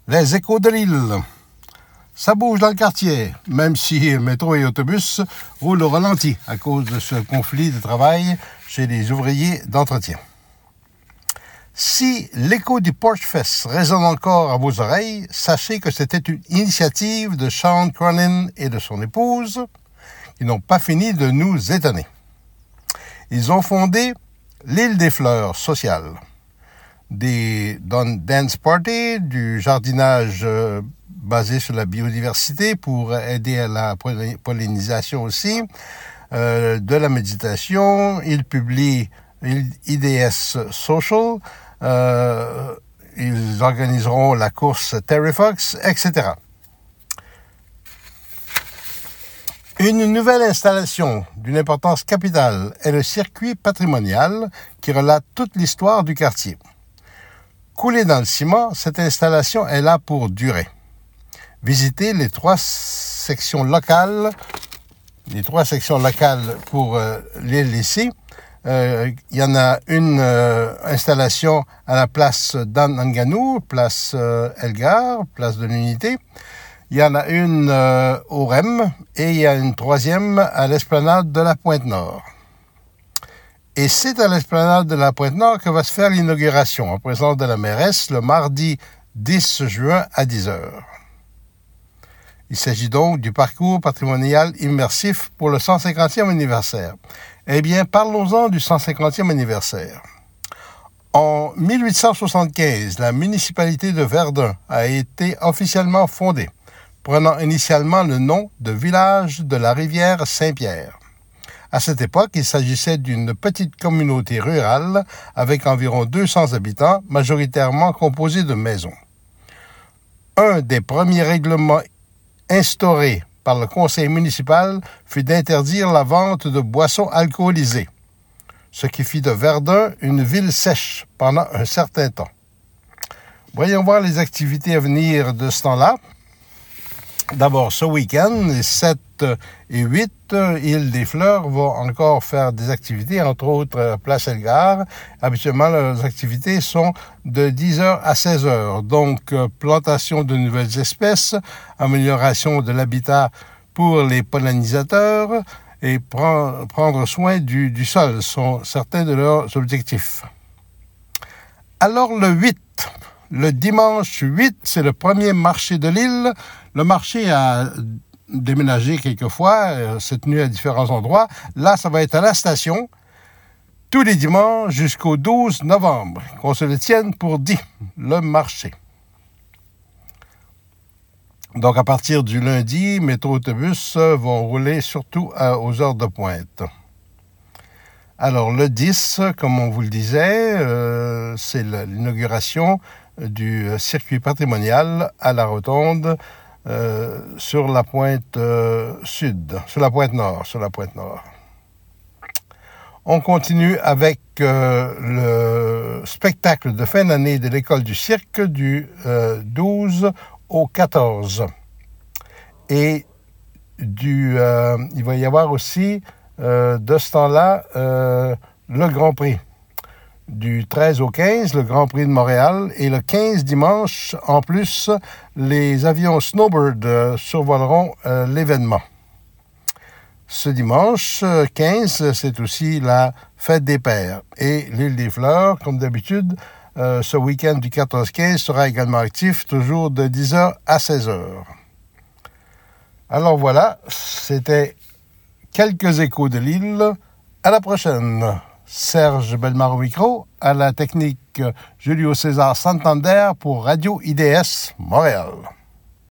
Les échos de l'île. Ça bouge dans le quartier, même si métro et autobus roulent au ralenti à cause de ce conflit de travail chez les ouvriers d'entretien. Si l'écho du Porch Fest résonne encore à vos oreilles, sachez que c'était une initiative de Sean Cronin et de son épouse qui n'ont pas fini de nous étonner. Ils ont fondé l'île des fleurs sociale, des dance parties, du jardinage basé sur la biodiversité pour aider à la pollinisation aussi, de la méditation. Ils publient IDS Social, ils organiseront la course Terrifox, etc. Une nouvelle installation d'une importance capitale est le circuit patrimonial qui relate toute l'histoire du quartier. Coulée dans le ciment, cette installation est là pour durer. Visitez les trois sections locales pour l'île ici. Il y en a une installation à la place d'Anganou, place Elgar, place de l'Unité. Il y en a une au REM et il y a une troisième à l'esplanade de la Pointe-Nord. Et c'est à l'esplanade de la Pointe-Nord que va se faire l'inauguration en présence de la mairesse le mardi 10 juin à 10h. Il s'agit donc du parcours patrimonial immersif pour le 150e anniversaire. Eh bien, parlons-en du 150e anniversaire. En 1875, la municipalité de Verdun a été officiellement fondée, prenant initialement le nom de village de la rivière Saint-Pierre. À cette époque, il s'agissait d'une petite communauté rurale avec environ 200 habitants, majoritairement composés de maisons. Un des premiers règlements instaurés par le conseil municipal fut d'interdire la vente de boissons alcoolisées, ce qui fit de Verdun une ville sèche pendant un certain temps. Voyons voir les activités à venir de ce temps-là. D'abord, ce week-end, les 7 et 8, Île des Fleurs va encore faire des activités, entre autres Place Elgar. Habituellement, leurs activités sont de 10h à 16h. Donc, plantation de nouvelles espèces, amélioration de l'habitat pour les pollinisateurs et prendre soin du sol sont certains de leurs objectifs. Alors, le dimanche 8, c'est le premier marché de l'île. Le marché a déménagé quelquefois, s'est tenu à différents endroits. Là, ça va être à la station, tous les dimanches jusqu'au 12 novembre, qu'on se le tienne pour dit, le marché. Donc, à partir du lundi, métro-autobus vont rouler surtout aux heures de pointe. Alors, le 10, comme on vous le disait, c'est l'inauguration du circuit patrimonial à la Rotonde sur la pointe sud, sur la pointe nord. On continue avec le spectacle de fin d'année de l'école du cirque du 12 au 14. Et il va y avoir aussi de ce temps-là le Grand Prix. Du 13 au 15, le Grand Prix de Montréal. Et le 15 dimanche, en plus, les avions Snowbird survoleront l'événement. Ce dimanche 15, c'est aussi la fête des pères. Et l'île des Fleurs, comme d'habitude, ce week-end du 14-15 sera également actif, toujours de 10h à 16h. Alors voilà, c'était quelques échos de l'île. À la prochaine. Serge Bellemare au micro, à la technique Julio César Santander pour Radio IDS Montréal.